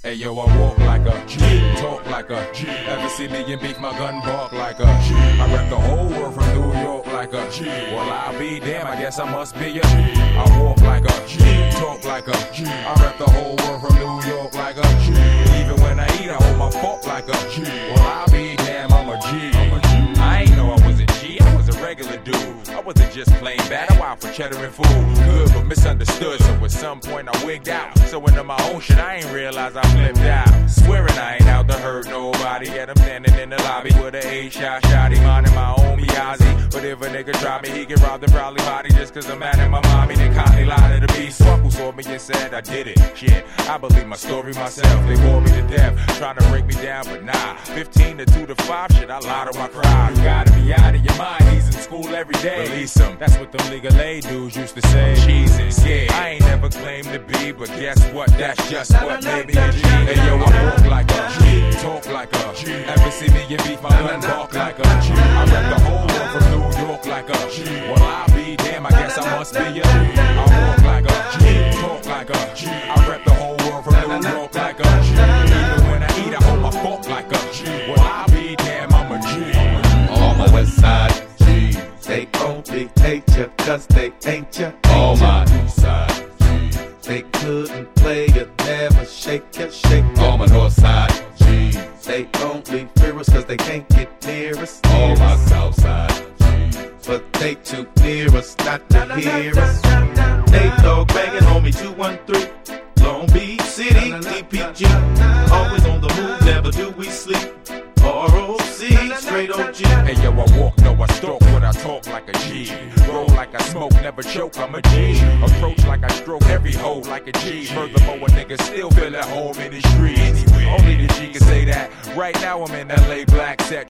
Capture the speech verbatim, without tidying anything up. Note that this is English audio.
Hey yo, I walk like a G, talk like a G. Ever see me in beef, my gun bark like a G. I rep the whole world from New York like a G. Well, I'll be damn, I guess I must be a G. I walk like a G, talk like a G. I rep the whole world from New York like a G. Even when I eat, I hold my fork like a G. Well, I'll be damn, I'm a G. I'm a G. I ain't know I was a G, I was a regular dude. I wasn't just plain bad, I wild for cheddar and food. Good, but misunderstood, so at some point I wigged out. So into my own shit, I ain't realize I flipped out. Swearing I ain't out to hurt nobody. Yet I'm standing in the lobby with a eight-shot shotty, minding my own Piazzi. But if a nigga try me, he get robbed and probably body just cause I'm mad at my mommy. They kindly lied to the beast. Fuck who saw me and said I did it. Shit, I believe my story myself. They wore me to death, trying to break me down, but nah. fifteen to two to five, shit, I lied on my crowd. You gotta be out of your mind, he's in school every day. Release him, that's what them legal aid dudes used to say. Jesus, yeah, I ain't never claimed to be, but guess what, that's just what made me a G. Hey yo, I walk like a G, talk like a G. Ever see me in beef, my gun bark like a G. I rep the whole world from New York like a G. Well, I'll be damn, I guess I must be a G. I walk like a G, talk like a G. I rep the whole world from New York like a G. Even when I eat, I hold my fork like a G. Well, I'll be damn, I'm a G. All my west side G's, they only hate you cause they ain't you. All my east side G's, they couldn't play you, never shake you, shake you. All my north side G's, they only fear us cause they can't get near us. All my south side G's, but they too near us not to hear us. They dog banging on me two one three, Long Beach City, D P G. Always on the move, never do we sleep. R O C, straight O G. Hey yo, I walk, no I stalk, but I talk like a G. Roll like I smoke, never choke, I'm a G. Approach like I stroke every hoe like a G. Furthermore, a nigga still feel at home in the streets. Only the G can say that. Right now I'm in L A black set,